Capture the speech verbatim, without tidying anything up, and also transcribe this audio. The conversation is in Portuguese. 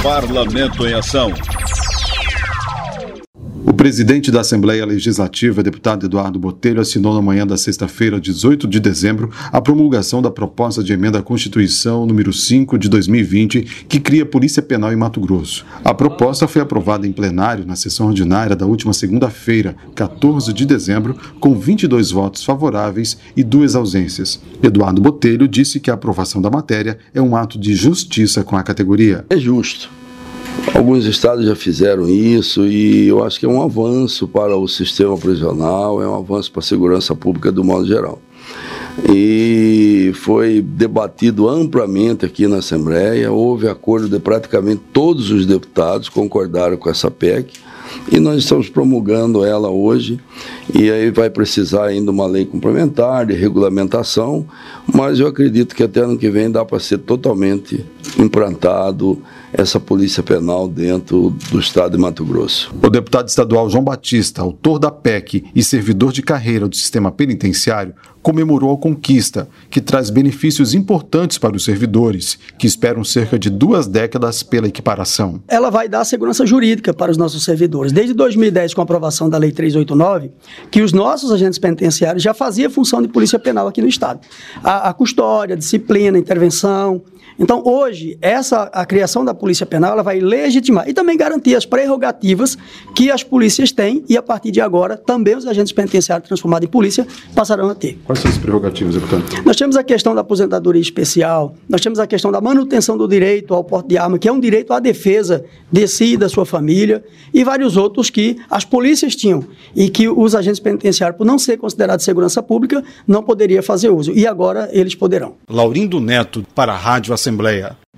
Parlamento em Ação. O presidente da Assembleia Legislativa, deputado Eduardo Botelho, assinou na manhã da sexta-feira, dezoito de dezembro, a promulgação da proposta de emenda à Constituição número cinco de dois mil e vinte, que cria a Polícia Penal em Mato Grosso. A proposta foi aprovada em plenário na sessão ordinária da última segunda-feira, quatorze de dezembro, com vinte e dois votos favoráveis e duas ausências. Eduardo Botelho disse que a aprovação da matéria é um ato de justiça com a categoria. É justo. Alguns estados já fizeram isso e eu acho que é um avanço para o sistema prisional, é um avanço para a segurança pública do modo geral. E foi debatido amplamente aqui na Assembleia, houve acordo de praticamente todos os deputados, concordaram com essa P E C, e nós estamos promulgando ela hoje, e aí vai precisar ainda uma lei complementar de regulamentação, mas eu acredito que até ano que vem dá para ser totalmente implantado essa polícia penal dentro do estado de Mato Grosso. O deputado estadual João Batista, autor da P E C e servidor de carreira do sistema penitenciário, comemorou a conquista, que traz benefícios importantes para os servidores, que esperam cerca de duas décadas pela equiparação. Ela vai dar segurança jurídica para os nossos servidores. Desde dois mil e dez, com a aprovação da Lei trezentos e oitenta e nove, que os nossos agentes penitenciários já faziam função de polícia penal aqui no estado. A, a custódia, a disciplina, a intervenção. Então, hoje, essa, a criação da Polícia Penal ela vai legitimar e também garantir as prerrogativas que as polícias têm e, a partir de agora, também os agentes penitenciários transformados em polícia passarão a ter. Quais são as prerrogativas, deputado? Nós temos a questão da aposentadoria especial, nós temos a questão da manutenção do direito ao porte de arma, que é um direito à defesa de si e da sua família, e vários outros que as polícias tinham e que os agentes penitenciários, por não ser considerados segurança pública, não poderiam fazer uso. E agora eles poderão. Laurindo Neto, para a Rádio Assembleia.